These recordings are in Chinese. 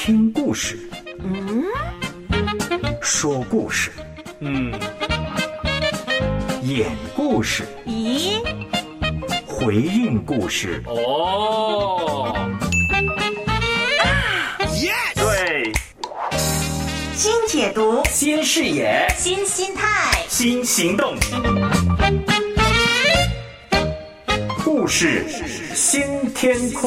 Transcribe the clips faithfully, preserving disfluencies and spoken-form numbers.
听故事， 嗯， 说故事， 嗯， 演故事， 咦， 回应故事。 哦， 对， 新解读， 新视野， 新心态， 新行动，故事新天空。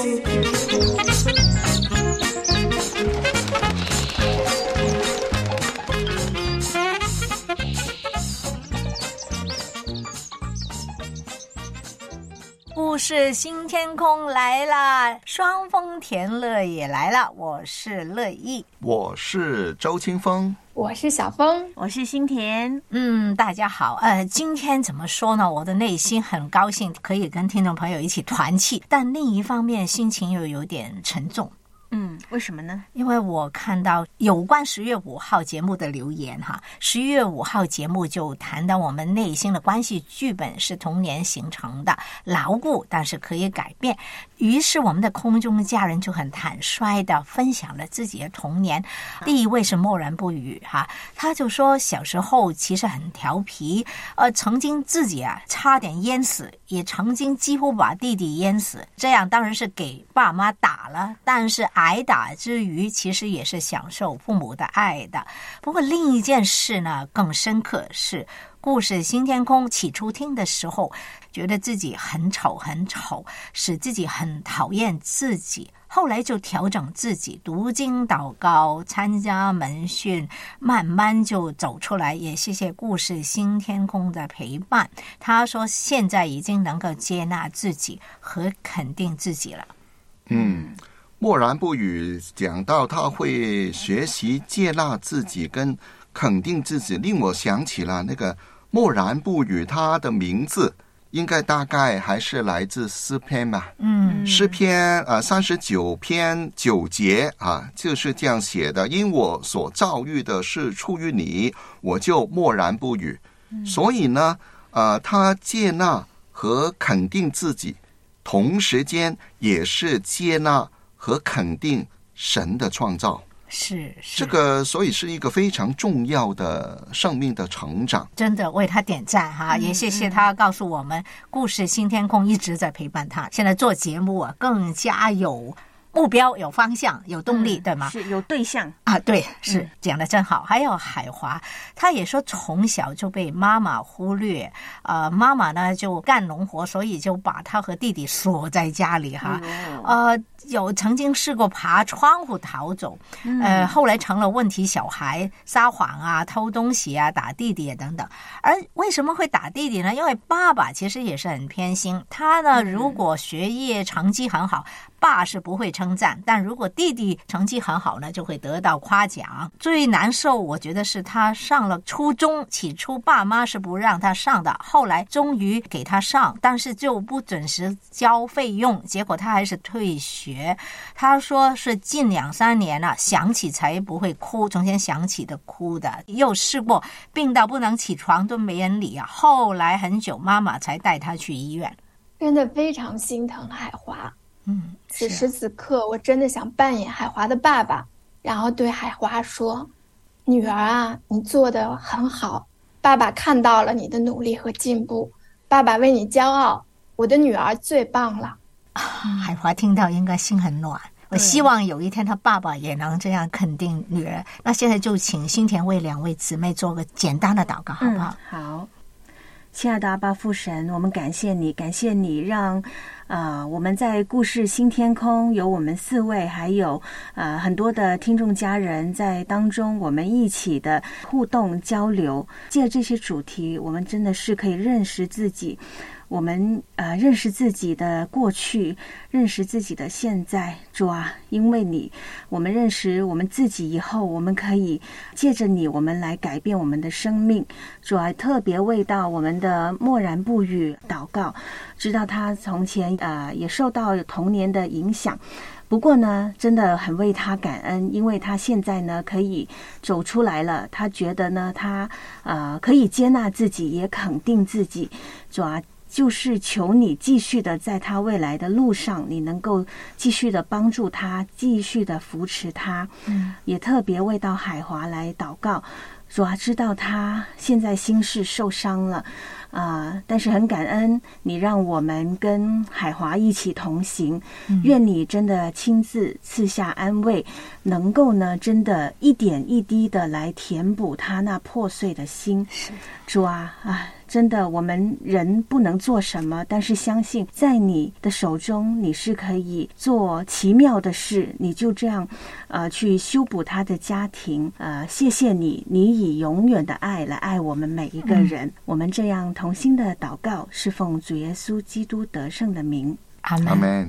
故事新天空来了，双峰田乐也来了。我是乐意， 我是周清风， 我是小峰， 我是新田。 嗯，大家好。呃，今天怎么说呢？我的内心很高兴，可以跟听众朋友一起团契，但另一方面心情又有点沉重。 嗯，为什么呢？ 因为我看到有关十月五号节目的留言哈，十月五号节目就谈到我们内心的关系剧本是童年形成的，牢固但是可以改变。于是我们的空中家人就很坦率的分享了自己的童年。第一位是默然不语哈，他就说小时候其实很调皮，呃，曾经自己啊差点淹死，也曾经几乎把弟弟淹死，这样当然是给爸妈打了，但是挨打之余其实也是享受父母的爱的。不过另一件事呢更深刻，是故事新天空起初听的时候觉得自己很丑很丑，使自己很讨厌自己，后来就调整自己，读经祷告，参加门训，慢慢就走出来。也谢谢故事新天空的陪伴。他说现在已经能够接纳自己和肯定自己了。 嗯，默然不语讲到他会学习接纳自己跟肯定自己，令我想起了那个默然不语，他的名字应该大概还是来自诗篇吧。 嗯， 诗篇呃三十九篇九节啊，就是这样写的：因我所遭遇的是出于你，我就默然不语。嗯、所以呢，呃，他接纳和肯定自己，同时间也是接纳和肯定神的创造。 是, 是这个，所以是一个非常重要的生命的成长。 真的为他点赞哈、嗯！也谢谢他告诉我们，故事新天空一直在陪伴他。现在做节目啊，更加有目标、有方向、有动力，嗯、对吗？ 是有对象啊，对，是、嗯、讲得真好。还有海华，他也说从小就被妈妈忽略，呃，妈妈呢就干农活，所以就把他和弟弟锁在家里哈。嗯、呃，有曾经试过爬窗户逃走，嗯、呃，后来成了问题小孩，撒谎啊、偷东西啊、打弟弟啊等等。而为什么会打弟弟呢？因为爸爸其实也是很偏心，他呢如果学业成绩很好，爸是不会称赞，但如果弟弟成绩很好呢，就会得到夸奖。最难受我觉得是他上了初中，起初爸妈是不让他上的，后来终于给他上，但是就不准时交费用，结果他还是退学。他说是近两三年了、啊，想起才不会哭，从前想起的哭的。又试过病到不能起床都没人理啊，后来很久妈妈才带他去医院。 真的非常心疼海华。 嗯， 此时此刻我真的想扮演海华的爸爸，然后对海华说：女儿啊，你做得很好，爸爸看到了你的努力和进步，爸爸为你骄傲，我的女儿最棒了。 啊、海华听到应该心很暖，我希望有一天他爸爸也能这样肯定女儿。那现在就请新田为两位姊妹做个简单的祷告好不好？ 嗯、好，亲爱的阿爸父神，我们感谢你，感谢你让呃，我们在故事新天空有我们四位，还有呃很多的听众家人在当中，我们一起的互动交流。借着这些主题，我们真的是可以认识自己，我们呃认识自己的过去，认识自己的现在。主啊，因为你，我们认识我们自己以后，我们可以借着你，我们来改变我们的生命。主啊，特别为到我们的默然不语祷告，知道他从前呃也受到童年的影响，不过呢真的很为他感恩，因为他现在呢可以走出来了，他觉得呢他呃可以接纳自己，也肯定自己。主啊， 就是求你继续的在他未来的路上，你能够继续的帮助他，继续的扶持他。嗯，也特别为到海华来祷告，主啊，知道他现在心事受伤了。啊、呃！但是很感恩你让我们跟海华一起同行，嗯、愿你真的亲自赐下安慰，能够呢真的一点一滴的来填补他那破碎的心。主啊啊！真的我们人不能做什么，但是相信在你的手中你是可以做奇妙的事，你就这样呃去修补他的家庭。呃谢谢你，你以永远的爱来爱我们每一个人。嗯、我们这样同心的祷告，是奉主耶稣基督得胜的名。 阿们。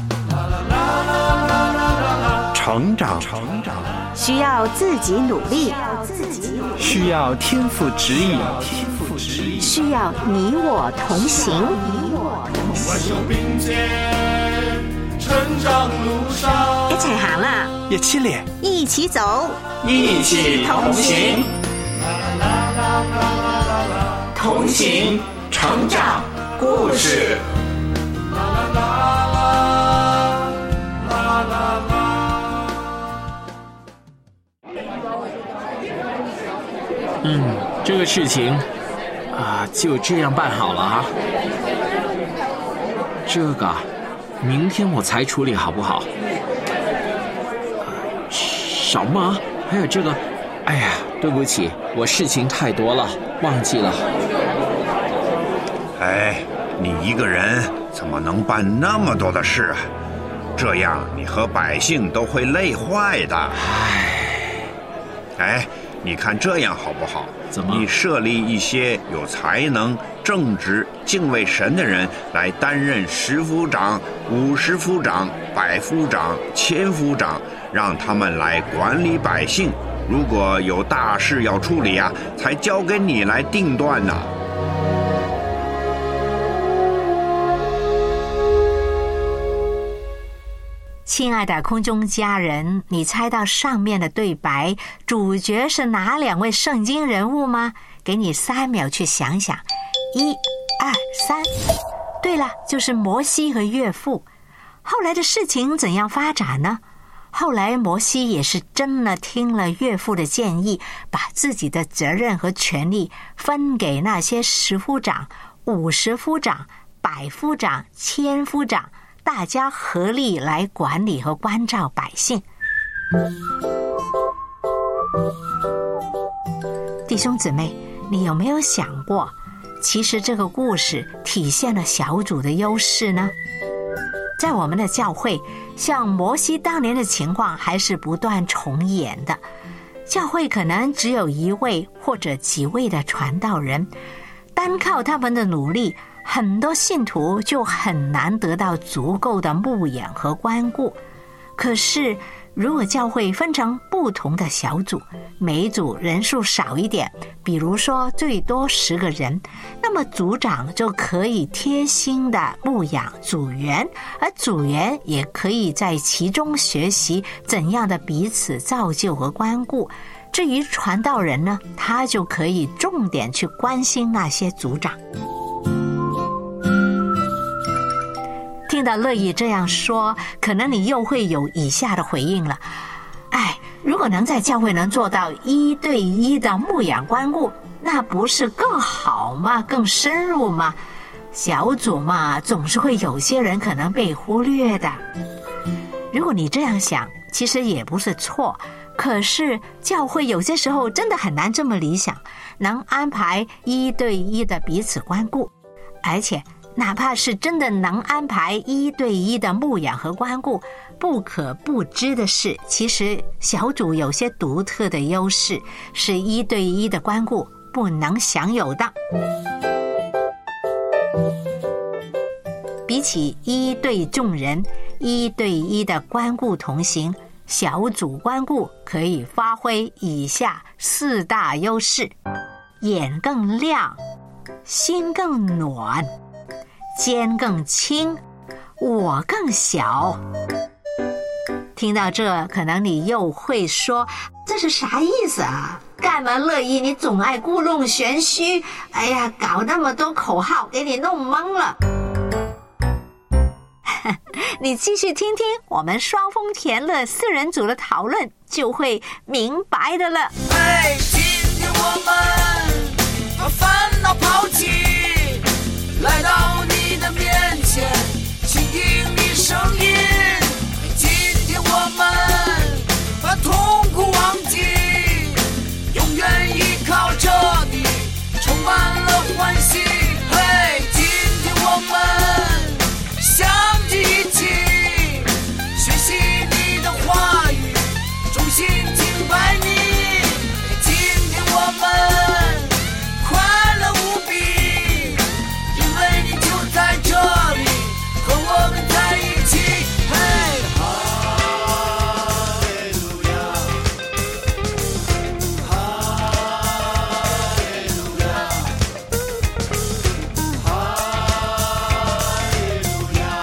成长，成长需要自己努力， 需要天父指引， 需要你我同行。 你我同行。成长路上， 一齊行啦！ 一起練， 一起走， 一起同行，同行成長故事。 嗯，这个事情啊，就这样办好了啊。这个，明天我才处理好不好？什么？还有这个，哎呀，对不起，我事情太多了，忘记了。 哎，你一个人怎么能办那么多的事啊？这样你和百姓都会累坏的。 唉， 哎。你看这样好不好？ 怎么？ 你设立一些有才能、正直、敬畏神的人来担任十夫长、五十夫长、百夫长、千夫长，让他们来管理百姓。如果有大事要处理啊，才交给你来定断呢。 亲爱的空中家人，你猜到上面的对白主角是哪两位圣经人物吗？给你三秒去想想，一、二、三。对了，就是摩西和岳父。后来的事情怎样发展呢？后来摩西也是真的听了岳父的建议，把自己的责任和权力分给那些十夫长、五十夫长、百夫长、千夫长，大家合力来管理和关照百姓。弟兄姊妹，你有没有想过，其实这个故事体现了小组的优势呢？在我们的教会，像摩西当年的情况还是不断重演的。教会可能只有一位或者几位的传道人，单靠他们的努力，很多信徒就很难得到足够的牧养和关顾。可是如果教会分成不同的小组，每一组人数少一点，比如说最多十个人，那么组长就可以贴心的牧养组员，而组员也可以在其中学习怎样的彼此造就和关顾。至于传道人呢，他就可以重点去关心那些组长。听到乐意这样说，可能你又会有以下的回应了。哎，如果能在教会能做到一对一的牧养关顾，那不是更好吗？更深入吗？小组嘛，总是会有些人可能被忽略的。如果你这样想，其实也不是错。可是教会有些时候真的很难这么理想，能安排一对一的彼此关顾，而且哪怕是真的能安排一对一的牧养和关顾，不可不知的是，其实小组有些独特的优势，是一对一的关顾不能享有的。比起一对众人，一对一的关顾同行，小组关顾可以发挥以下四大优势：眼更亮，心更暖，肩更轻，我更小。听到这，可能你又会说，这是啥意思啊？ 干嘛乐意？你总爱故弄玄虚，哎呀，搞那么多口号，给你弄懵了。你继续听听我们双峰田乐四人组的讨论，就会明白的了。 哎，今天我们把烦恼抛弃，来到你的面前，倾听你声音。今天我们把痛苦忘记，永远依靠着你，充满了欢喜。嘿，今天我们相聚一起，学习你的话语，衷心敬拜你。今天我们快乐无比，因为你就在这里和我们在一起。嘿，哈利路亚，哈利路亚，哈利路亚。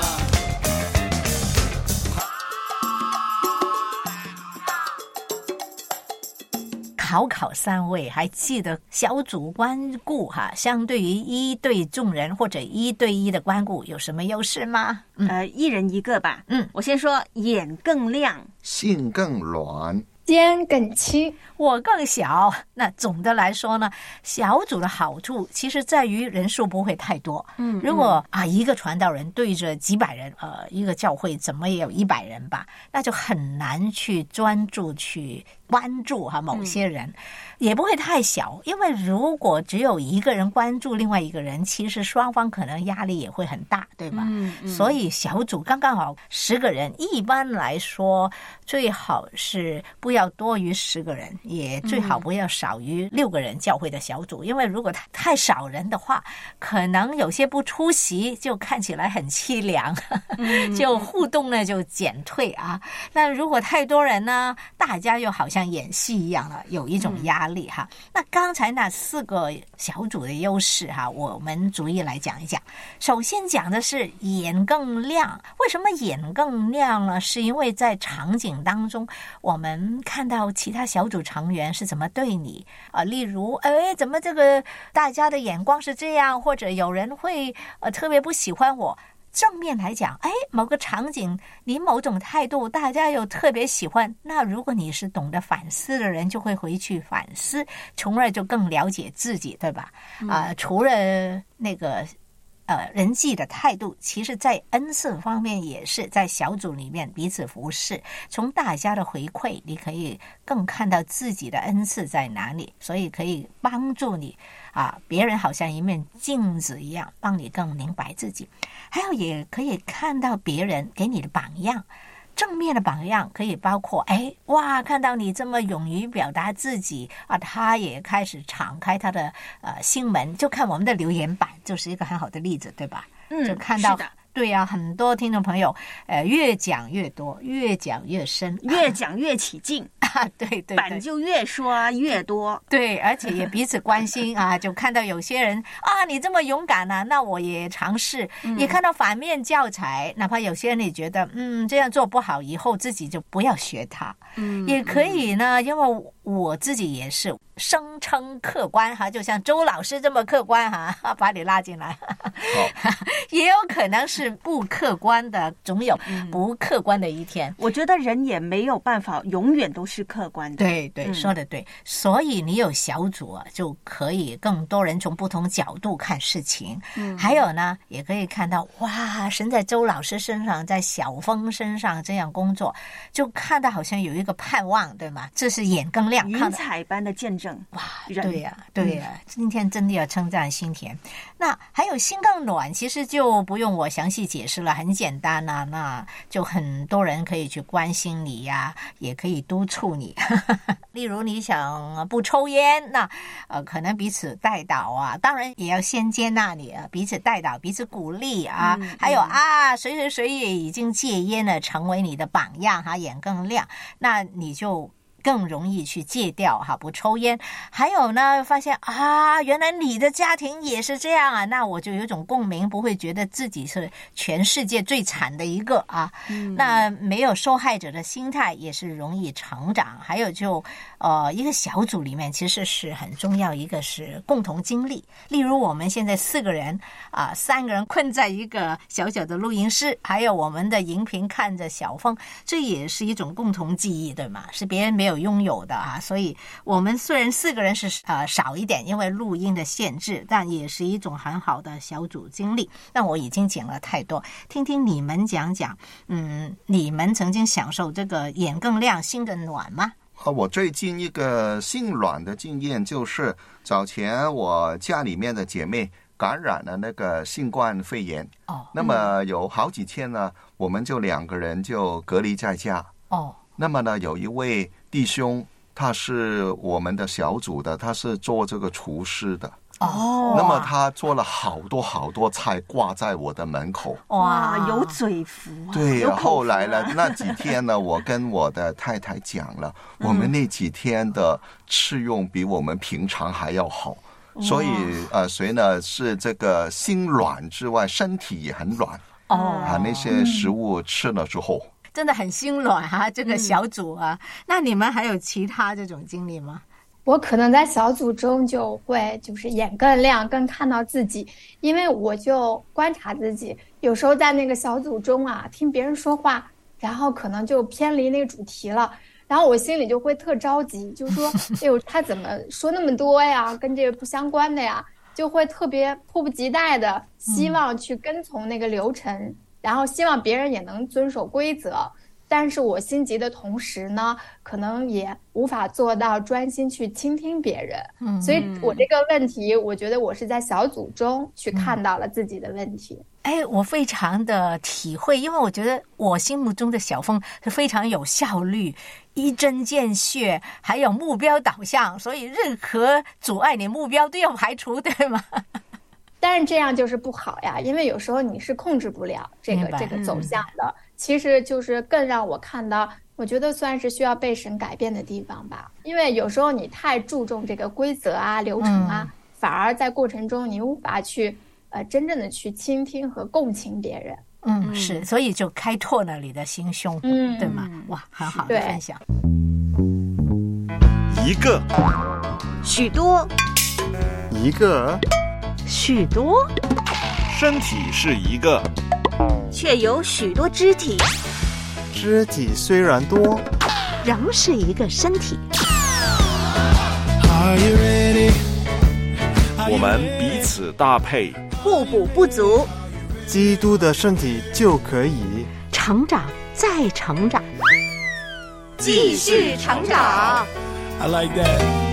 考考三位，还记得小组关顾哈，相对于一对众人或者一对一的关顾有什么优势吗？ 嗯、呃，一人一个吧。 嗯， 我先说眼更亮， 性更软， 肩更轻。 我更小。那总的来说呢，小组的好处其实在于人数不会太多。 嗯， 如果啊一个传道人对着几百人，呃，一个教会怎么也有一百人吧，那就很难去专注去关注哈某些人。嗯，也不会太小，因为如果只有一个人关注另外一个人，其实双方可能压力也会很大，对吧？ 嗯嗯， 所以小组刚刚好十个人，一般来说最好是不要多于十个人，也最好不要少于六个人教会的小组，因为如果太少人的话，可能有些不出席就看起来很凄凉，就互动呢就减退啊。那如果太多人呢，大家又好像演戏一样了，有一种压力哈。那刚才那四个小组的优势哈，我们逐一来讲一讲。首先讲的是眼更亮，为什么眼更亮呢？是因为在场景当中，我们看到其他小组成员是怎么对你啊、呃，例如，哎，怎么这个大家的眼光是这样，或者有人会呃特别不喜欢我。正面来讲，哎，某个场景你某种态度大家又特别喜欢，那如果你是懂得反思的人，就会回去反思，从而就更了解自己，对吧？啊、呃，除了那个呃人际的态度，其实在恩赐方面也是在小组里面彼此服侍，从大家的回馈你可以更看到自己的恩赐在哪里，所以可以帮助你啊，别人好像一面镜子一样，帮你更明白自己。还有也可以看到别人给你的榜样，正面的榜样可以包括，哎，哇，看到你这么勇于表达自己啊，他也开始敞开他的呃心门，就看我们的留言板就是一个很好的例子，对吧？ 嗯， 就看到是的。 对啊，很多听众朋友，呃，越讲越多，越讲越深， 越讲越起劲啊！对对对， 板就越说越多。 对，而且也彼此关心啊，就看到有些人啊，你这么勇敢啊，那我也尝试。嗯、也看到反面教材，哪怕有些人也觉得，嗯，这样做不好，以后自己就不要学他。嗯，也可以呢，因为我自己也是声称客观哈，就像周老师这么客观哈，把你拉进来。也有可能是不客观的，总有不客观的一天。 我觉得人也没有办法永远都是客观的。 对对，说得对。所以你有小组啊，就可以更多人从不同角度看事情。嗯，还有呢，也可以看到哇，神在周老师身上，在小峰身上这样工作，就看到好像有一个盼望，对吗？这是眼更亮， 云彩般的见证。 哇，对呀、啊，对呀、啊嗯，今天真的要称赞心田。那还有心更暖，其实就不用我详细解释了，很简单啊，那就很多人可以去关心你呀、啊，也可以督促你。例如你想不抽烟，那呃可能彼此带导啊，当然也要先接纳你啊，彼此带导，彼此鼓励啊。嗯、还有啊，谁谁谁也已经戒烟了，成为你的榜样哈，眼更亮，那你就更容易去戒掉哈，不抽烟。还有呢，发现啊，原来你的家庭也是这样啊，那我就有一种共鸣，不会觉得自己是全世界最惨的一个啊。嗯、那没有受害者的心态也是容易成长。还有就呃，一个小组里面其实是很重要，一个是共同经历。例如我们现在四个人啊、呃，三个人困在一个小小的录音室，还有我们的荧屏看着小凤，这也是一种共同记忆，对吗？是别人没有拥有的啊。所以我们虽然四个人是呃少一点，因为录音的限制，但也是一种很好的小组经历。但我已经讲了太多，听听你们讲讲，嗯，你们曾经享受这个眼更亮心更暖吗？ 啊，我最近一个心软的经验就是早前我家里面的姐妹感染了那个新冠肺炎，哦，那么有好几天呢，我们就两个人就隔离在家，哦，那么呢，有一位弟兄，他是我们的小组的，他是做这个厨师的。哦，那么他做了好多好多菜挂在我的门口， 哇，有嘴福啊！ 对，后来呢，那几天呢，我跟我的太太讲了，我们那几天的吃用比我们平常还要好，所以呃，所以呢是这个心软之外，身体也很软哦。啊，那些食物吃了之后， 嗯、真的很心软哈、啊，这个小组啊。嗯、那你们还有其他这种经历吗？ 我可能在小组中就会就是眼更亮，更看到自己，因为我就观察自己，有时候在那个小组中啊，听别人说话，然后可能就偏离那个主题了，然后我心里就会特着急，就说哎呦，他怎么说那么多呀，跟这个不相关的呀，就会特别迫不及待的希望去跟从那个流程，嗯、然后希望别人也能遵守规则。但是我心急的同时呢，可能也无法做到专心去倾听别人，嗯，所以我这个问题，我觉得我是在小组中去看到了自己的问题。 嗯、哎，我非常的体会，因为我觉得我心目中的小凤是非常有效率、一针见血，还有目标导向，所以任何阻碍你目标都要排除，对吗？ 但是这样就是不好呀，因为有时候你是控制不了这个这个走向的。嗯，其实就是更让我看到，我觉得算是需要被神改变的地方吧。因为有时候你太注重这个规则啊、流程啊，嗯、反而在过程中你无法去呃真正的去倾听和共情别人。 嗯，是，所以就开拓了你的心胸，嗯，对吗？哇，很好的分享。 一个， 许多， 一个。 许多， 身体是一个， 却有许多肢体。 肢体虽然多， 仍是一个身体。 我们彼此搭配， 互补不足， 基督的身体就可以成长再成长，继续成长。 I like that.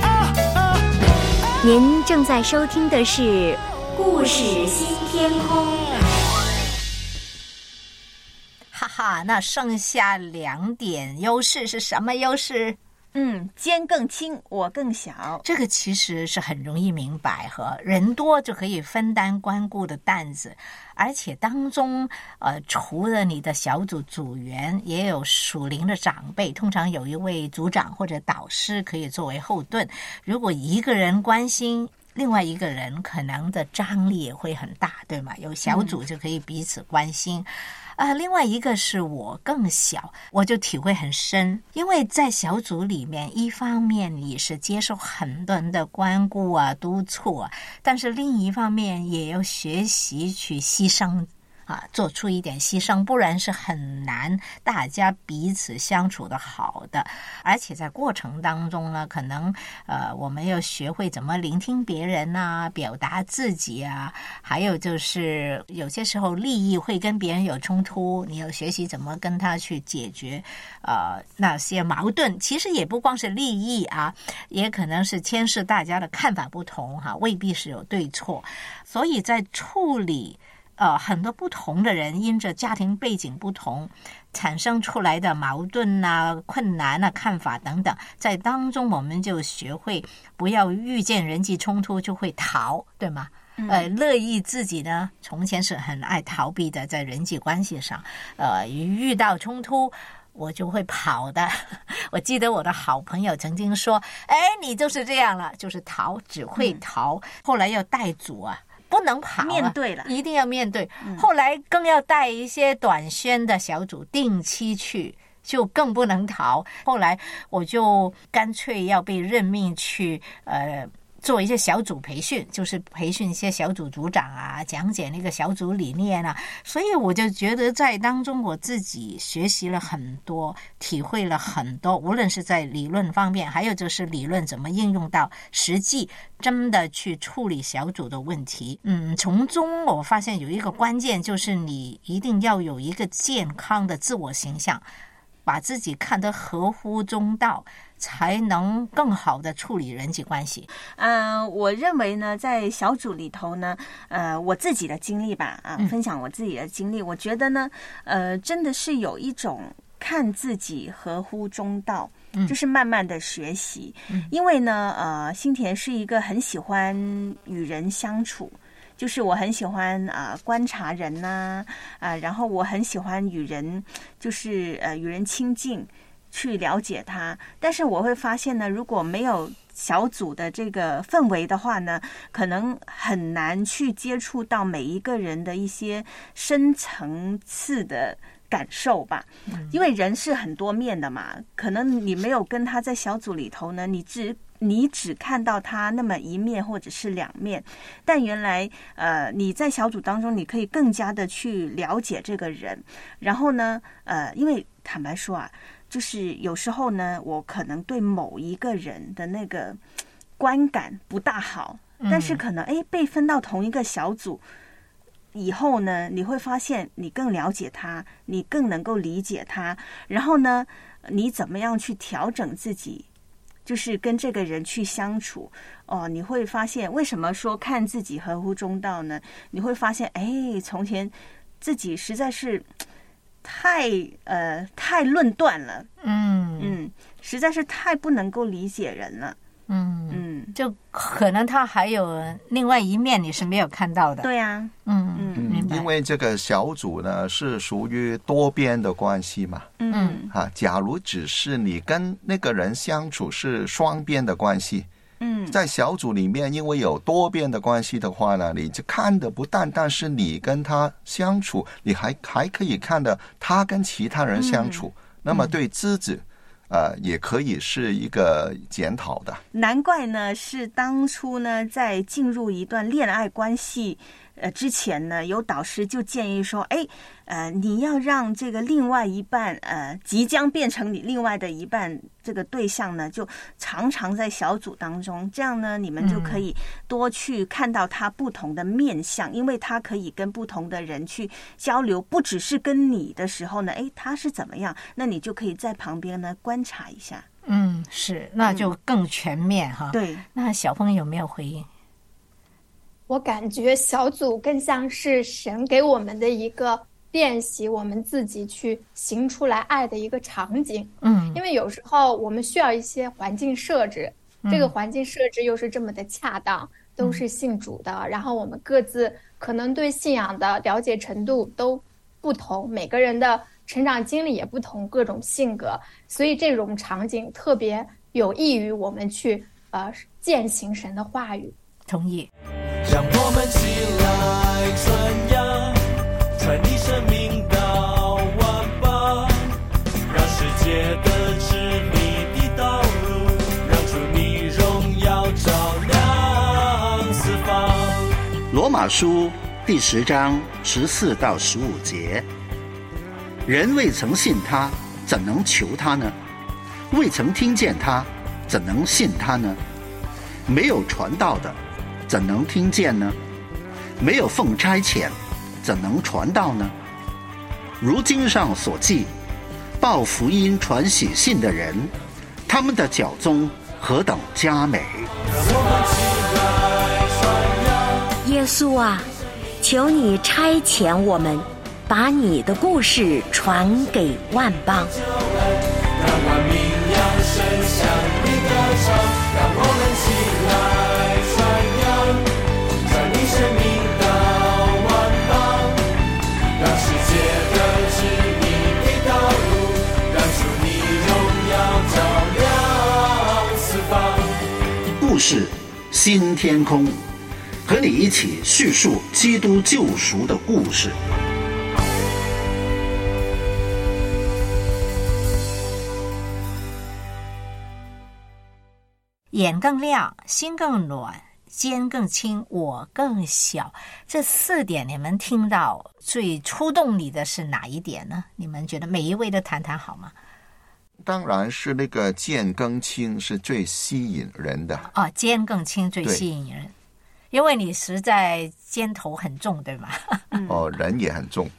您正在收听的是《故事新天空》。 哈哈，那剩下两点优势是什么优势？ 嗯，肩更轻，我更小。 这个其实是很容易明白，和人多就可以分担关顾的担子，而且当中呃，除了你的小组组员，也有属灵的长辈，通常有一位组长或者导师可以作为后盾。如果一个人关心，另外一个人可能的张力也会很大，对吗？有小组就可以彼此关心。嗯啊，另外一个是我更小，我就体会很深，因为在小组里面，一方面你是接受很多人的关顾啊、督促啊，但是另一方面也要学习去牺牲啊，做出一点牺牲，不然是很难大家彼此相处的好的。而且在过程当中呢，可能呃，我们要学会怎么聆听别人啊，表达自己啊，还有就是有些时候利益会跟别人有冲突，你要学习怎么跟他去解决呃那些矛盾。其实也不光是利益啊，也可能是牵涉大家的看法不同哈、啊，未必是有对错。所以在处理呃，很多不同的人因着家庭背景不同产生出来的矛盾啊、困难啊、看法等等，在当中我们就学会不要遇见人际冲突就会逃，对吗？呃，乐意自己呢，从前是很爱逃避的，在人际关系上，呃，遇到冲突， 我就会跑的。我记得我的好朋友曾经说，哎，你就是这样了，就是逃，只会逃。嗯、后来要带组啊，不能跑、啊， 面对了， 一定要面对。 嗯、 后来更要带一些短宣的小组定期去，就更不能逃。后来我就干脆要被任命去呃。做一些小组培训，就是培训一些小组组长啊，讲解那个小组理念啊，所以我就觉得在当中我自己学习了很多，体会了很多，无论是在理论方面，还有就是理论怎么应用到实际，真的去处理小组的问题。嗯，从中我发现有一个关键，就是你一定要有一个健康的自我形象，把自己看得合乎中道，才能更好的处理人际关系。 嗯、呃，我认为呢，在小组里头呢，呃，我自己的经历吧，啊，分享我自己的经历，嗯、我觉得呢，呃，真的是有一种看自己合乎中道，嗯、就是慢慢的学习。嗯、因为呢，呃，新田是一个很喜欢与人相处。就是我很喜欢啊、呃、观察人呐、啊，啊，然后我很喜欢与人，就是呃与人亲近，去了解他。但是我会发现呢，如果没有小组的这个氛围的话呢，可能很难去接触到每一个人的一些深层次的感受吧。因为人是很多面的嘛，可能你没有跟他在小组里头呢，你只你只看到他那么一面或者是两面，但原来呃你在小组当中，你可以更加的去了解这个人。然后呢，呃，因为坦白说啊，就是有时候呢，我可能对某一个人的那个观感不大好，但是可能哎被分到同一个小组以后呢，你会发现你更了解他，你更能够理解他，然后呢，你怎么样去调整自己，就是跟这个人去相处哦，你会发现为什么说看自己合乎中道呢？你会发现，哎，从前自己实在是太呃太论断了， 嗯嗯，实在是太不能够理解人了。 嗯嗯，就可能他还有另外一面你是没有看到的。 对啊， 嗯嗯，明白。 因为这个小组呢是属于多边的关系嘛， 嗯啊，假如只是你跟那个人相处是双边的关系， 嗯， 在小组里面因为有多边的关系的话呢，你就看的不单单是你跟他相处，你还还可以看的他跟其他人相处，嗯、那么对自己。呃，也可以是一个检讨的。 难怪呢，是当初呢，在进入一段恋爱关系呃之前呢，有导师就建议说，哎，呃，你要让这个另外一半，呃，即将变成你另外的一半这个对象呢，就常常在小组当中，这样呢，你们就可以多去看到他不同的面相，嗯、因为他可以跟不同的人去交流，不只是跟你的时候呢，哎，他是怎么样，那你就可以在旁边呢观察一下。 嗯，是，那就更全面、嗯、哈。 对， 那小峰有没有回应？ 我感觉小组更像是神给我们的一个练习，我们自己去行出来爱的一个场景。 嗯， 因为有时候我们需要一些环境设置，这个环境设置又是这么的恰当，都是信主的，然后我们各自可能对信仰的了解程度都不同，每个人的成长经历也不同，各种性格，所以这种场景特别有益于我们去呃践行神的话语。 同意。 让我们起来传扬，传递生命到万邦，让世界得知你的道路，让主你荣耀照亮四方。 罗马书第十章十四到十五节，人未曾信他，怎能求他呢？未曾听见他，怎能信他呢？没有传道的，怎能听见呢？没有奉差遣，怎能传道呢？如经上所记，报福音传喜信的人，他们的脚踪何等佳美！ 耶稣啊，求你差遣我们，把你的故事传给万邦。 让万民扬声向你歌唱，让我们起来传扬，传你生命到万邦，让世界得知你的道路，让视新天空，和你一起叙述基督救赎的故事。 眼更亮，心更暖，肩更轻，我更小。这四点你们听到最触动你的是哪一点呢？你们觉得每一位都谈谈好吗？ 当然是那个肩更轻是最吸引人的。 哦，肩更轻最吸引人，因为你实在肩头很重，对吗？ 哦，人也很重。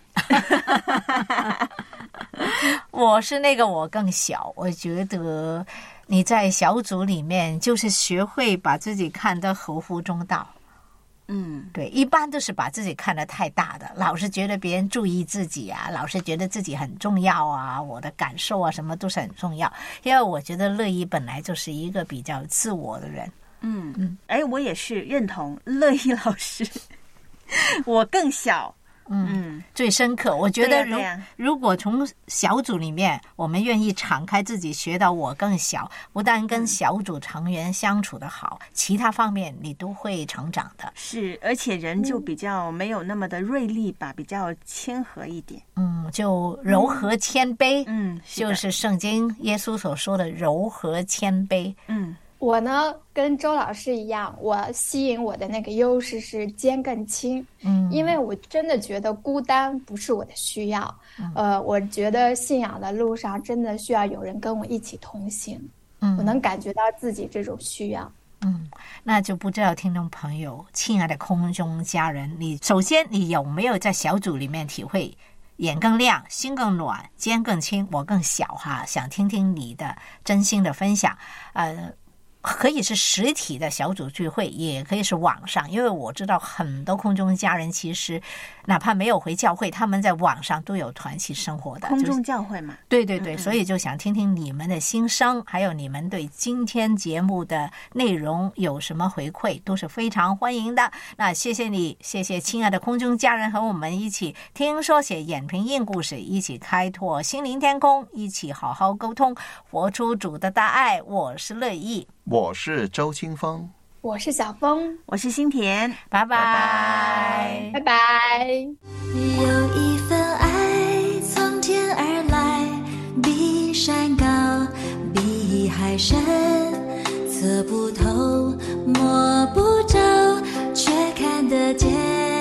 我是那个我更小，我觉得你在小组里面就是学会把自己看得合乎中道。嗯，对，一般都是把自己看得太大的，老是觉得别人注意自己啊，老是觉得自己很重要啊，我的感受啊什么都是很重要。因为我觉得乐意本来就是一个比较自我的人。 嗯嗯，哎，我也是认同乐意老师，我更小。 嗯，最深刻。我觉得如、啊啊、如果从小组里面我们愿意敞开自己，学到我更小，不但跟小组成员相处的好，嗯、其他方面你都会成长的。 是，而且人就比较没有那么的锐利吧，比较谦和一点。 嗯，就柔和谦卑。 嗯， 就是圣经耶稣所说的柔和谦卑。 嗯。 我呢，跟周老师一样，我吸引我的那个优势是肩更轻，嗯，因为我真的觉得孤单不是我的需要，嗯、呃，我觉得信仰的路上真的需要有人跟我一起同行，嗯，我能感觉到自己这种需要。 嗯，那就不知道听众朋友，亲爱的空中家人，你首先你有没有在小组里面体会眼更亮，心更暖，肩更轻，我更小哈？想听听你的真心的分享，呃。可以是实体的小组聚会，也可以是网上，因为我知道很多空中家人其实哪怕没有回教会，他们在网上都有团契生活的空中教会嘛。 对对对，嗯嗯，所以就想听听你们的心声，还有你们对今天节目的内容有什么回馈，都是非常欢迎的。那谢谢你，谢谢亲爱的空中家人和我们一起听说写眼平印故事，一起开拓心灵天空，一起好好沟通，活出主的大爱。我是乐意， 我是周清风， 我是小峰， 我是新田， 拜拜， 拜拜。 有一份爱从天而来，比山高，比海深，测不透，摸不着，却看得见。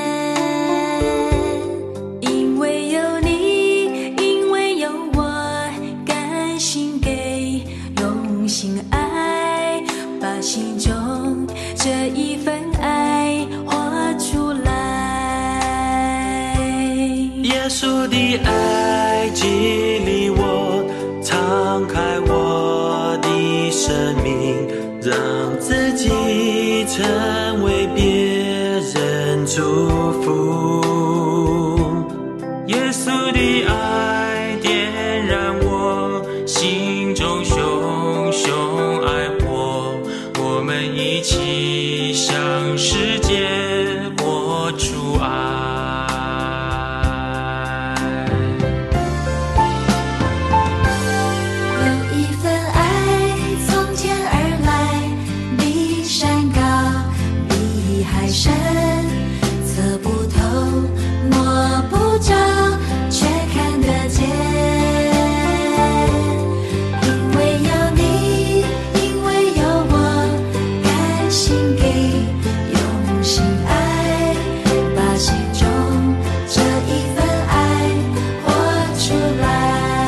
因为有你，因为有我，甘心给，用心爱，把心中这一份爱活出来。 耶稣的爱激励我，敞开我的生命，让自己成为别人祝福。耶稣的爱点燃我心中熊熊爱火，我们一起向世界播出爱。 有一份爱从天而来，比山高，比海深，测不透，摸不着，却看得见。因为有你，因为有我，甘心给，用心爱，把心中这一份爱活出来。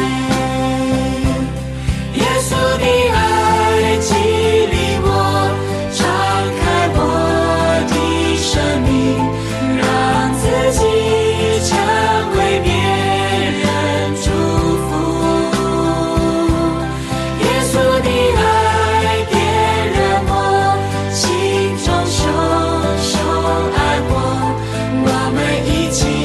耶稣的爱激励我，敞开我的生命，让自己成为别人祝福。耶稣的爱点燃我心中熊熊爱火，我们一起